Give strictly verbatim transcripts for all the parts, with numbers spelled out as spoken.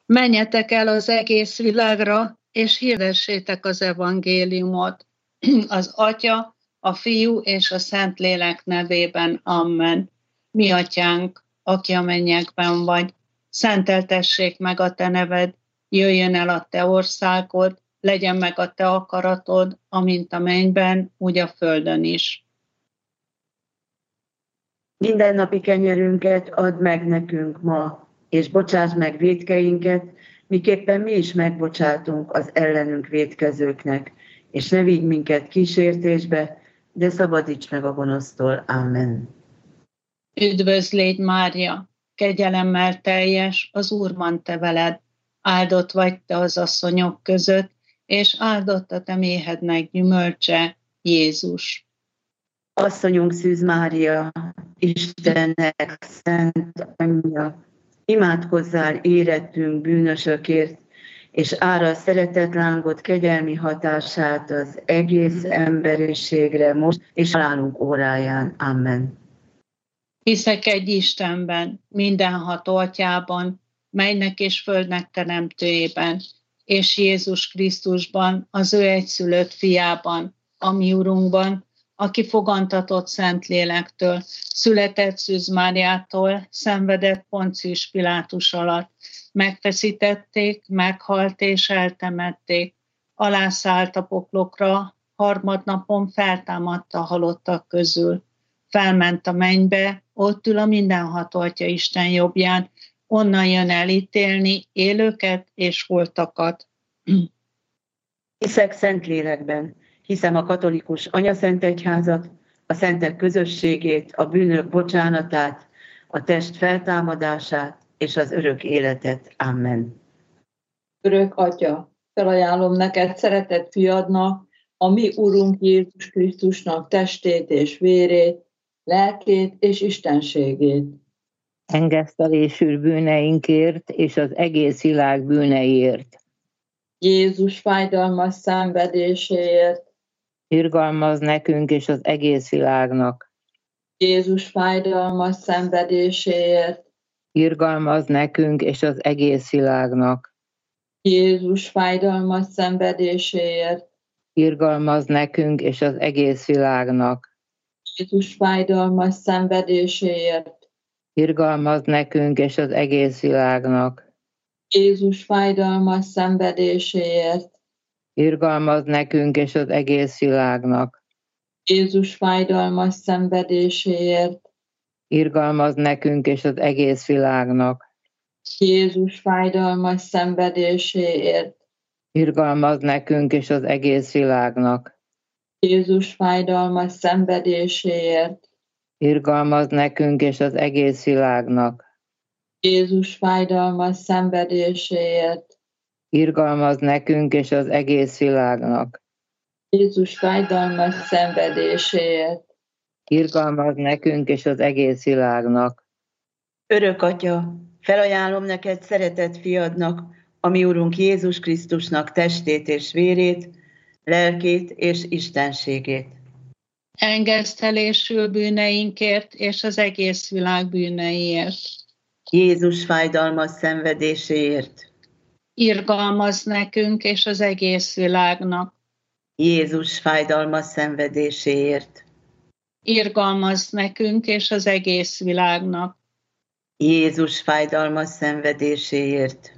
Menjetek el az egész világra, és hirdessétek az evangéliumot. Az Atya, a Fiú és a Szentlélek nevében. Amen. Mi Atyánk, aki a mennyekben vagy, szenteltessék meg a te neved, jöjjön el a te országod, legyen meg a te akaratod, amint a mennyben, úgy a földön is. Mindennapi kenyerünket add meg nekünk ma, és bocsáss meg vétkeinket, miképpen mi is megbocsátunk az ellenünk vétkezőknek, és ne vigy minket kísértésbe, de szabadíts meg a gonosztól. Amen. Üdvözl légy, Mária, kegyelemmel teljes, az Úr van te veled, áldott vagy te az asszonyok között, és áldott a te méhednek gyümölcse, Jézus. Asszonyunk Szűz Mária, Istennek szent anyja, imádkozzál érettünk bűnösökért, és ára szeretetlángot kegyelmi hatását az egész emberiségre most, és halálunk óráján. Amen. Hiszek egy Istenben, mindenható Atyában, mennynek és földnek teremtőjében, és Jézus Krisztusban, az ő egyszülött fiában, a mi Urunkban, aki fogantatott Szentlélektől, született Szűz Máriától, szenvedett Poncius Pilátus alatt, megfeszítették, meghalt és eltemették, alászállt a poklokra, harmadnapon feltámadt a halottak közül. Felment a mennybe, ott ül a mindenható Atya Isten jobbján, onnan jön elítélni élőket és holtakat. Hiszek Szentlélekben, hiszem a katolikus anyaszentegyházat, a szentek közösségét, a bűnök bocsánatát, a test feltámadását és az örök életet. Amen. Örök Atya, felajánlom neked szeretett fiadnak, a mi Urunk Jézus Krisztusnak testét és vérét, lelkét és istenségét. Engesztelésű bűneinkért és az egész világ bűneiért. Jézus fájdalmas szenvedéséért. Irgalmaz nekünk és az egész világnak. Jézus fájdalmas szenvedéséért. Irgalmaz nekünk és az egész világnak. Jézus fájdalmas szenvedéséért. Irgalmaz nekünk és az egész világnak. Jézus fájdalmas szenvedéséért. Irgalmaz nekünk és az egész világnak. Jézus fájdalmas szenvedéséért. Irgalmaz nekünk és az egész világnak. Jézus fájdalmas szenvedéséért. Irgalmaz nekünk és az egész világnak. Jézus fájdalmas szenvedéséért. Irgalmaz nekünk és az egész világnak. Jézus fájdalmas szenvedéséért. Irgalmaz nekünk és az egész világnak. Jézus fájdalmas szenvedéséért. Irgalmaz nekünk és az egész világnak. Jézus fájdalmas szenvedéséért. Irgalmaz nekünk és az egész világnak. Örök Atya, felajánlom neked szeretett fiadnak, a mi Urunk Jézus Krisztusnak testét és vérét, lelkét és istenségét. Engesztelésül bűneinkért és az egész világ bűneiért. Jézus fájdalmas szenvedéséért. Irgalmaz nekünk és az egész világnak. Jézus fájdalmas szenvedéséért. Irgalmaz nekünk és az egész világnak. Jézus fájdalmas szenvedéséért.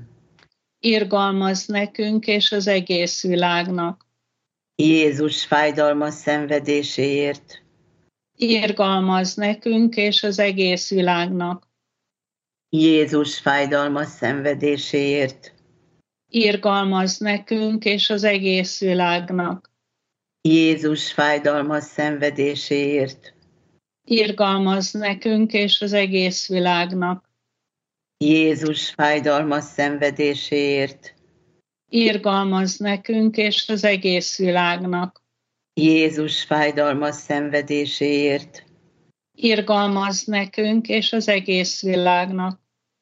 Irgalmaz nekünk és az egész világnak. Jézus fájdalmas szenvedéséért. Irgalmaz nekünk és az egész világnak. Jézus fájdalmas szenvedéséért. Irgalmaz nekünk és az egész világnak. Jézus fájdalmas szenvedéséért. Irgalmaz nekünk és az egész világnak. Jézus fájdalmas szenvedéséért. Irgalmaz nekünk és az egész világnak. Jézus fájdalmas szenvedéséért. Irgalmaz nekünk és az egész világnak.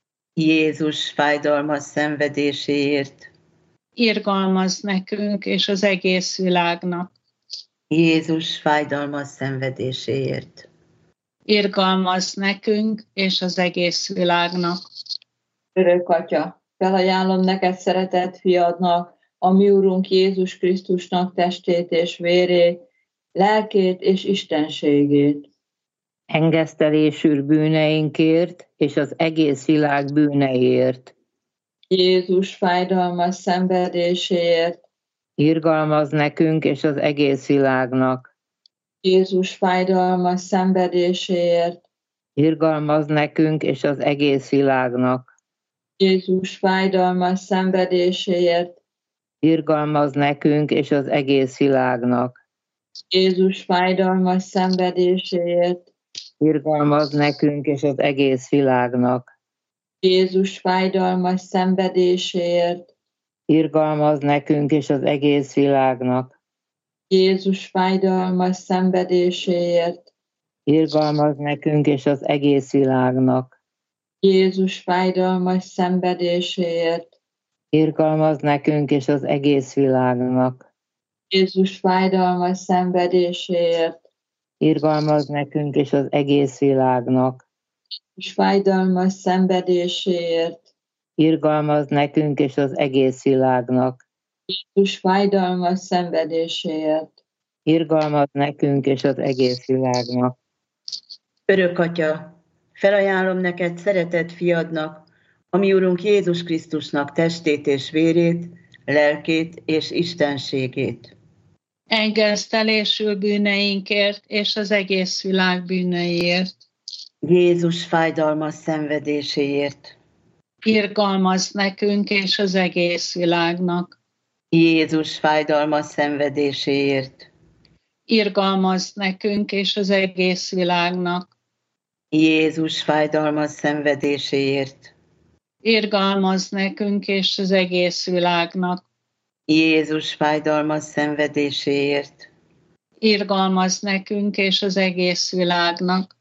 Jézus fájdalmas szenvedéséért. Irgalmaz nekünk és az egész világnak. Jézus fájdalmas szenvedéséért. Irgalmaz nekünk és az egész világnak. Örök Atya, felajánlom neked szeretett fiadnak, a mi Urunk Jézus Krisztusnak testét és vérét, lelkét és istenségét. Engesztelésül bűneinkért és az egész világ bűneiért. Jézus fájdalmas szenvedéséért. Irgalmaz nekünk és az egész világnak. Jézus fájdalmas szenvedéséért. Irgalmaz nekünk és az egész világnak. Jézus fájdalmas szenvedéséért. Irgalmaz nekünk és az egész világnak. Jézus fájdalmas szenvedéséért. Irgalmaz nekünk és az egész világnak. Jézus fájdalmas szenvedéséért. Irgalmaz nekünk és az egész világnak. Jézus fájdalmas szenvedéséért. Irgalmaz nekünk és az egész világnak. Jézus fájdalmas szenvedéséért. Irgalmaz nekünk és az egész világnak. Jézus fájdalmas szenvedéséért. Irgalmaz nekünk és az egész világnak. Jézus fájdalmas szenvedéséért. Irgalmaz nekünk és az egész világnak. Jézus fájdalmas szenvedéséért. Irgalmaz nekünk és az egész világnak. Örök Atya, felajánlom neked szeretett fiadnak, a mi Urunk Jézus Krisztusnak testét és vérét, lelkét és istenségét. Engesztelésül bűneinkért és az egész világ bűneiért. Jézus fájdalmas szenvedéséért. Irgalmaz nekünk és az egész világnak. Jézus fájdalmas szenvedéséért. Irgalmaz nekünk és az egész világnak. Jézus fájdalmas szenvedéséért. Irgalmaz nekünk és az egész világnak. Jézus fájdalmas szenvedéséért. Irgalmaz nekünk és az egész világnak.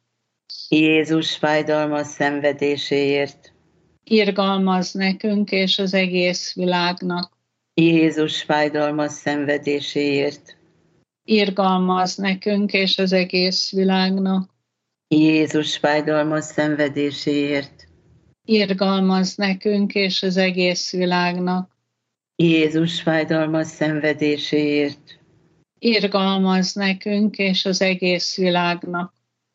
Jézus fájdalmas szenvedéséért. Irgalmaz nekünk és az egész világnak. Jézus fájdalmas szenvedéséért. Irgalmaz nekünk és az egész világnak. Jézus fájdalmas szenvedéséért. Irgalmaz nekünk és az egész világnak. Jézus fájdalmas szenvedéséért. Irgalmaz nekünk és az egész világnak.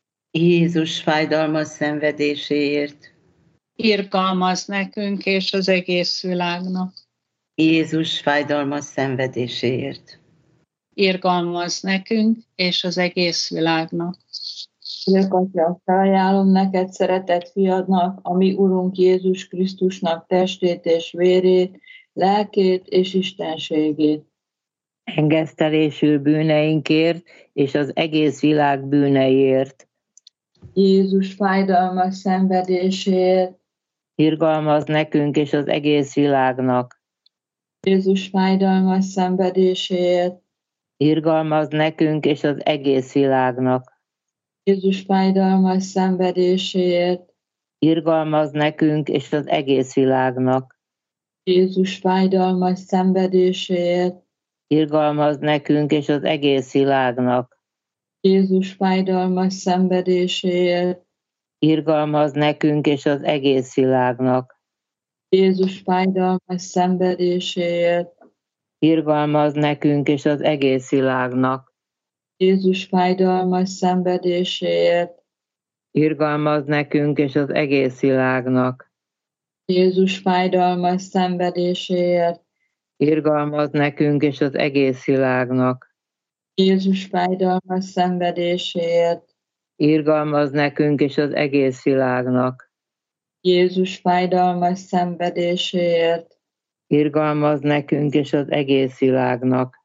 Jézus fájdalmas szenvedéséért. Irgalmaz nekünk és az egész világnak. Jézus fájdalmas szenvedéséért. Irgalmaz nekünk és az egész világnak. Örök Atya, felajánlom neked szeretett fiadnak, a mi Urunk Jézus Krisztusnak testét és vérét, lelkét és istenségét. Engesztelésül bűneinkért és az egész világ bűneiért. Jézus fájdalmas szenvedéséért. Irgalmaz nekünk és az egész világnak. Jézus fájdalmas szenvedéséért. Irgalmaz nekünk és az egész világnak. Jézus fájdalmas szenvedéséért. Irgalmaz nekünk és az egész világnak. Jézus fájdalmas szenvedéséért. Irgalmaz nekünk és az egész világnak. Jézus fájdalmas szenvedéséért. Irgalmaz nekünk és az egész világnak. Jézus fájdalmas szenvedéséért. Irgalmaz nekünk és az egész világnak. Jézus fájdalmas szenvedéséért. Irgalmaz nekünk és az egész világnak. Jézus fájdalmas szenvedéséért. Irgalmaz nekünk és az egész világnak. Jézus fájdalmas szenvedéséért. Irgalmaz nekünk és az egész világnak. Jézus fájdalmas szenvedéséért. Irgalmaz nekünk és az egész világnak.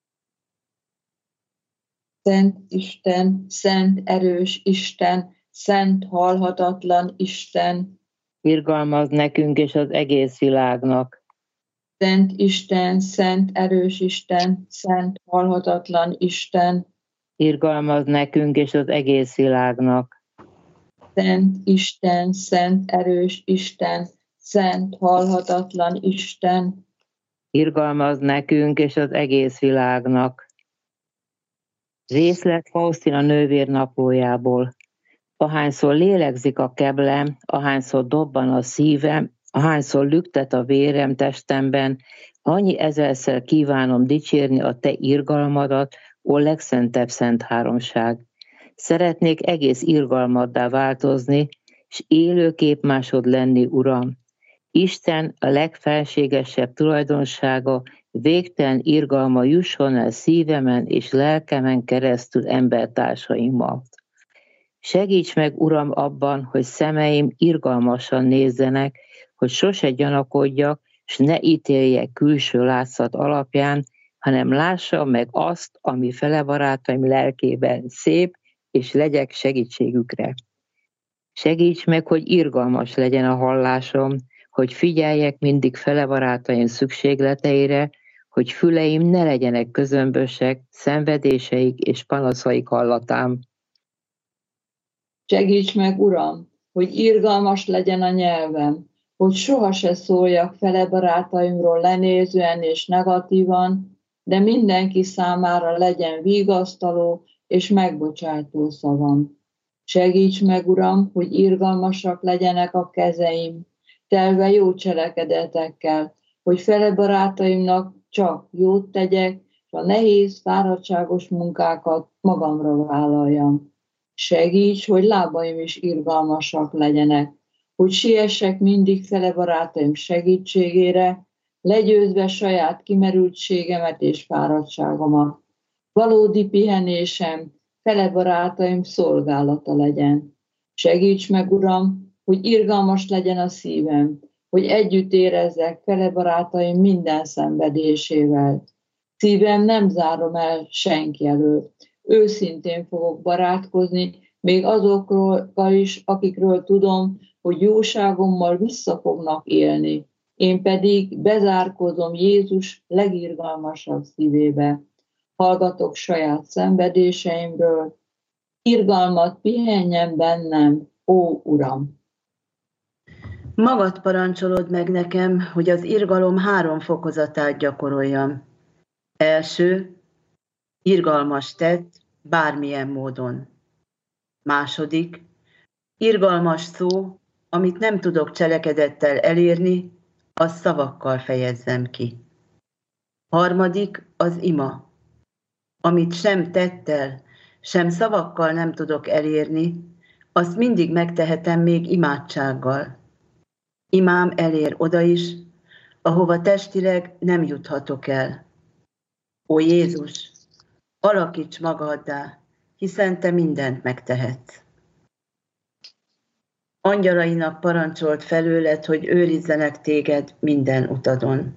Szent Isten, szent erős Isten, szent halhatatlan Isten. Irgalmaz nekünk és az egész világnak. Szent Isten, szent erős Isten, szent halhatatlan Isten. Irgalmaz nekünk és az egész világnak. Szent Isten, szent erős Isten, szent halhatatlan Isten. Irgalmaz nekünk és az egész világnak. Részlet Faustina nővér naplójából. Ahányszor lélegzik a keblem, ahányszor dobban a szívem, Ahányszor lüktet a vérem testemben, annyi ezerszer kívánom dicsérni a te irgalmadat, ó legszentebb szent háromság. Szeretnék egész irgalmaddá változni, s élő képmásod lenni, Uram. Isten a legfelségesebb tulajdonsága, végtelen irgalma jusson el szívemen és lelkemen keresztül embertársaimmal. Segíts meg, Uram, abban, hogy szemeim irgalmasan nézzenek, hogy sose gyanakodjak, s ne ítéljek külső látszat alapján, hanem lássam meg azt, ami fele barátaim lelkében szép, és legyek segítségükre. Segíts meg, hogy irgalmas legyen a hallásom, hogy figyeljek mindig fele barátaim szükségleteire, hogy füleim ne legyenek közömbösek, szenvedéseik és panaszaik hallatán. Segíts meg, Uram, hogy irgalmas legyen a nyelvem, hogy soha se szóljak fele barátaimról lenézően és negatívan, de mindenki számára legyen vigasztaló és megbocsátó szavam. Segíts meg, Uram, hogy irgalmasak legyenek a kezeim, telve jó cselekedetekkel, hogy fele barátaimnak csak jót tegyek, és a nehéz, fáradtságos munkákat magamra vállaljam. Segíts, hogy lábaim is irgalmasak legyenek, hogy siessek mindig fele barátaim segítségére, legyőzve saját kimerültségemet és fáradtságomat. Valódi pihenésem fele barátaim szolgálata legyen. Segíts meg, Uram, hogy irgalmas legyen a szívem, hogy együtt érezzek fele barátaim minden szenvedésével. Szívem nem zárom el senki elől. Őszintén fogok barátkozni, még azokról is, akikről tudom, hogy jóságommal vissza fognak élni. Én pedig bezárkozom Jézus legirgalmasabb szívébe. Hallgatok saját szenvedéseimről, irgalmat pihenjen bennem, ó Uram! Magad parancsolod meg nekem, hogy az irgalom három fokozatát gyakoroljam. Első, irgalmas tett, bármilyen módon. Második, irgalmas szó, amit nem tudok cselekedettel elérni, azt szavakkal fejezzem ki. Harmadik, az ima, amit sem tettel, sem szavakkal nem tudok elérni, azt mindig megtehetem még imádsággal. Imám elér oda is, ahova testileg nem juthatok el. Ó Jézus, alakíts magaddá, hiszen te mindent megtehetsz. Angyalainak parancsolt felőled, hogy őrizzenek téged minden utadon.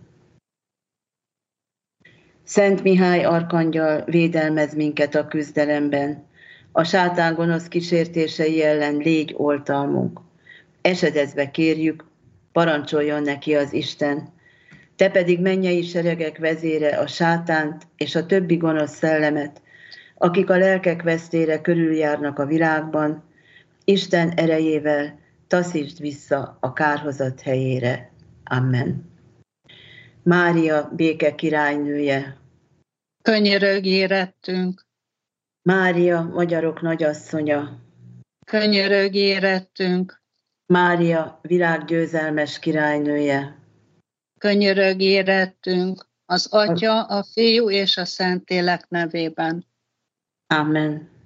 Szent Mihály arkangyal védelmez minket a küzdelemben, a sátán gonosz kísértései ellen légy oltalmunk. Esedezve kérjük, parancsoljon neki az Isten, te pedig mennyei seregek vezére a sátánt és a többi gonosz szellemet, akik a lelkek vesztére körüljárnak a világban, Isten erejével taszítsd vissza a kárhozat helyére. Amen. Mária, béke királynője, könyörögj érettünk. Mária, magyarok nagyasszonya, Könyörögj érettünk. Mária, világgyőzelmes királynője, Könyörögj érettünk. Az Atya, a Fiú és a Szentlélek nevében. Amen.